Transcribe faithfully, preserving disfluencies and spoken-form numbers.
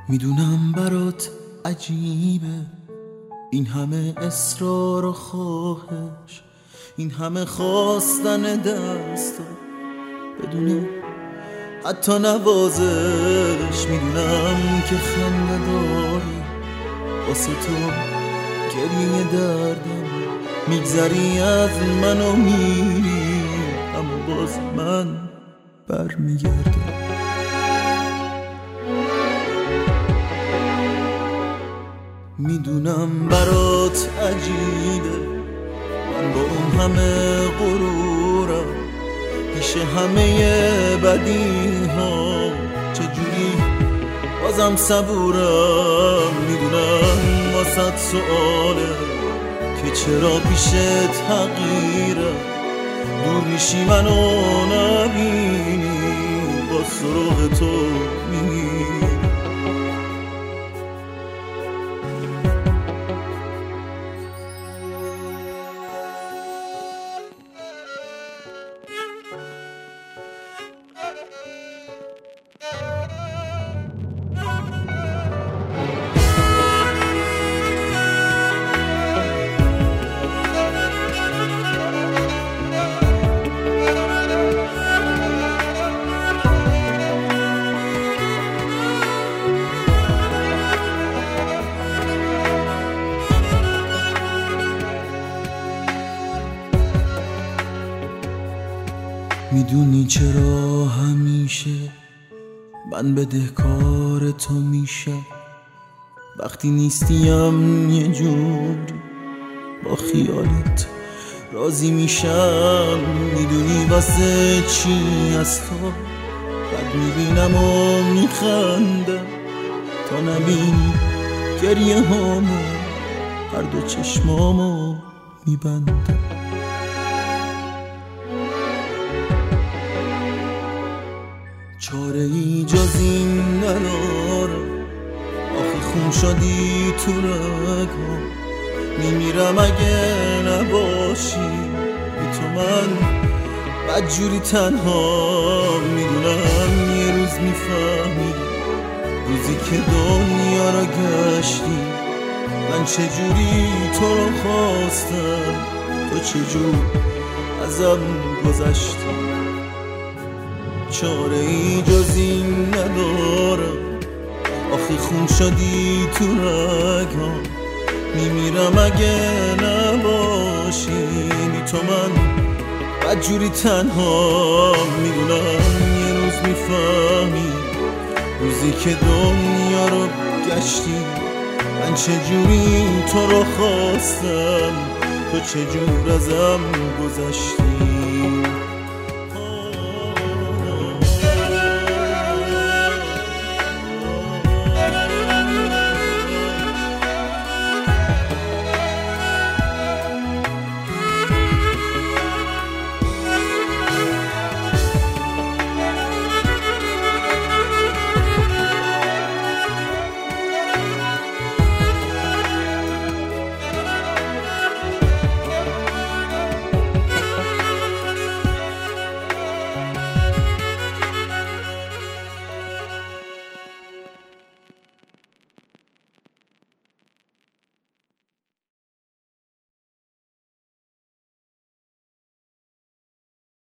میدونم برات عجیبه این همه اصرار و خواهش، این همه خواستن دستا بدون حتی نوازش. میدونم که خنده داری واسه تو گریه دردم، میگذری از من و میری اما باز من برمیگردم. میدونم برات عجیبه من با اون همه غرورم پیش همه بدی ها چجوری بازم صبورم. میدونم واسه سؤاله که چرا پیشت حقیرم، دور میشی منو نبینی با سراغ تو میگیرم. میدونی چرا همیشه من بدهکار تو میشم، وقتی نیستیم یه جوری با خیالت راضی میشم. میدونی واسه چی از تو بد میبینم و میخندم تا نبینی گریه هامو هر دو چشمامو میبندم. چاره ای جز این ندارم، آخه خون شدی تو رگم، میمیرم اگه نباشی بی تو من بدجوری تنها. میدونم یه روز میفهمی روزی که دنیا را گشتی من چجوری تو رو خواستم، تو چجور ازم گذشتی. چاره ای جز این ندارم، آخه خون شدی تو رگم، میمیرم اگه نباشی بی تو من بدجوری تنها. میدونم یه روز میفهمی روزی که دنیا رو گشتی من چجوری تو رو خواستم، تو چجور ازم گذشتی.